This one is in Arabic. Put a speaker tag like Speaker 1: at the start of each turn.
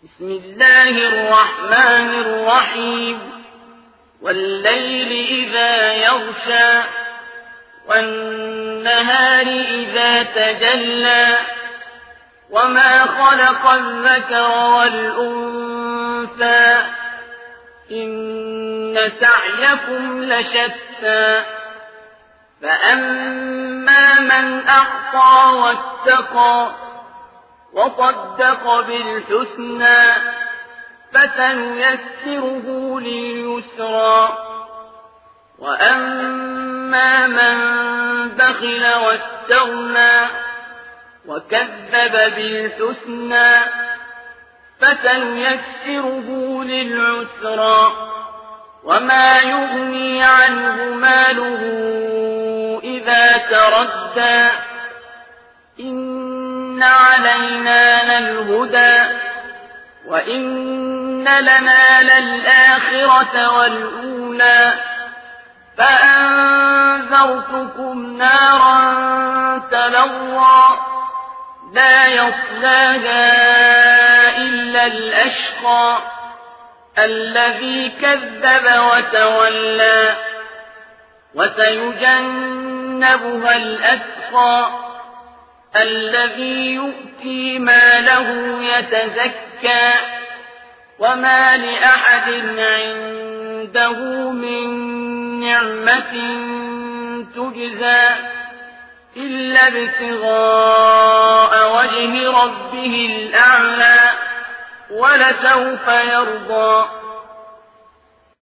Speaker 1: بسم الله الرحمن الرحيم والليل إذا يغشى والنهار إذا تجلى وما خلق الذكر والأنثى إن سعيكم لشتى فأما من أعطى واتقى وصدق بالحسنى فسنيسره لليسرى وأما من بخل واستغنى وكذب بالحسنى فسنيسره للعسرى وما يغني عنه ماله إذا تردى إن علينا للهدى وإن لنا للآخرة والأولى فأنذرتكم نارا تلظى لا يصلاها إلا الأشقى الذي كذب وتولى وسيجنبها الأتقى الذي يؤتي ماله يتزكى وما لأحد عنده من نعمة تجزى إلا ابتغاء وجه ربه الأعلى ولسوف يرضى